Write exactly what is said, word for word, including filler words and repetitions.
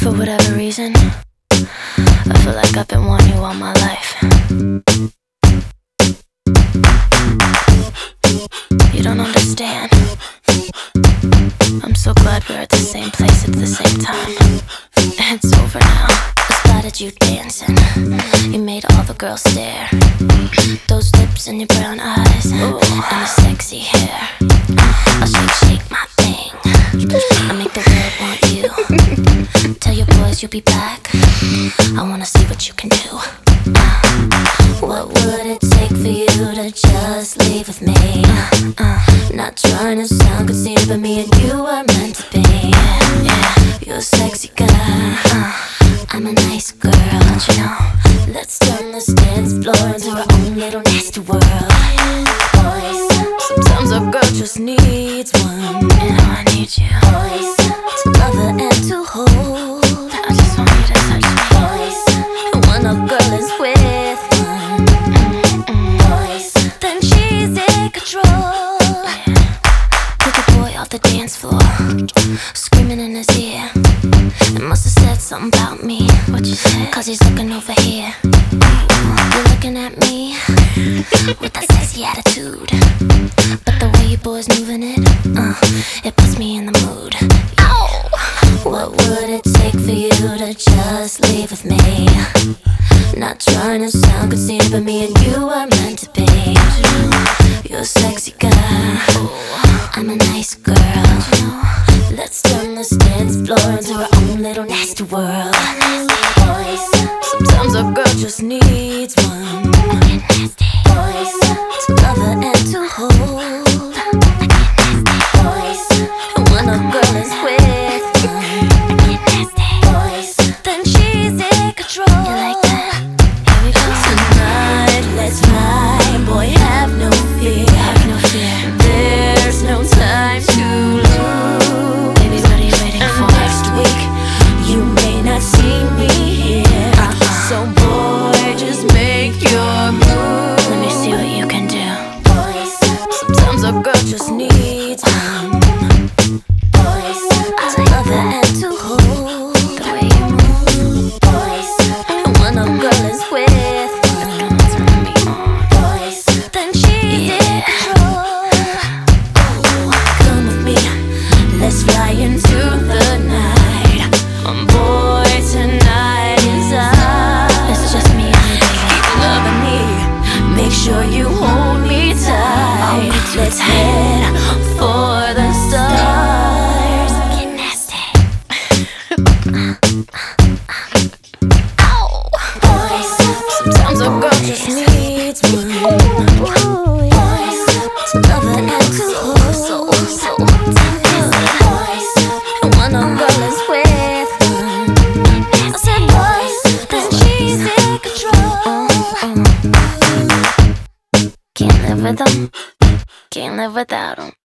For whatever reason, I feel like I've been wanting you all my life. You don't understand. I'm so glad we're at the same place at the same time. It's over now. I spotted you dancing. You made all the girls stare. Those lips and your brown eyes, ooh, and your sexy hair. I'll shake, shake my thing. I make the world want you. Tell your boys you'll be back. I wanna see what you can do. What would it take for you to just leave with me? Uh, uh, not trying to sound conceited, but me and you were meant to be. Yeah, yeah. You're a sexy girl, uh, I'm a nice girl, don't you know? Let's turn this dance floor into our own little nasty world. Boys, sometimes a girl just needs one, and I need you. Boys, to love her and to hold. I just want you to touch me. Boys, and when a girl is with one, boys, then she's in control. Took a boy off the dance floor, screaming in his ear. It must have said something about me. What you said? Cause he's looking over here. You're looking at me with that sexy attitude, but the way you boys moving it, uh, it puts me in the mood. Ow! What would it take for you to just leave with me? Not trying to sound conceited, but me and you are meant to be. You're a sexy girl, I'm a nice girl. Let's turn this dance floor into our own little nasty world. Sometimes a girl just needs one, boys, to love her and to hold. Boys, and when a girl is with one, boys, then she's in control. You like that? Here we go. Tonight, let's fly, boy, have no fear. Have no fear. There's no time to lose. Baby, what are you waiting and for? Next week, you may not see me here. Uh-uh. So boy, just make your move. Let me see what you can do. Boys, sometimes a girl just needs one, boys, to love her and to hold. The way you move, boys, and when a girl is with one, boys, then she's in control. Come with me, let's fly into the night. Um, boy, tonight is ours. It's just me and you, baby. Keep loving me, make sure you hold me tight. Let's head for the stars. Get nasty. Ow! Boys, sometimes a girl just needs one, boys, to love her and to hold. So, so, boys, and when a girl is with one, I said boys, then she's in control. Can't live with them, can't live without them.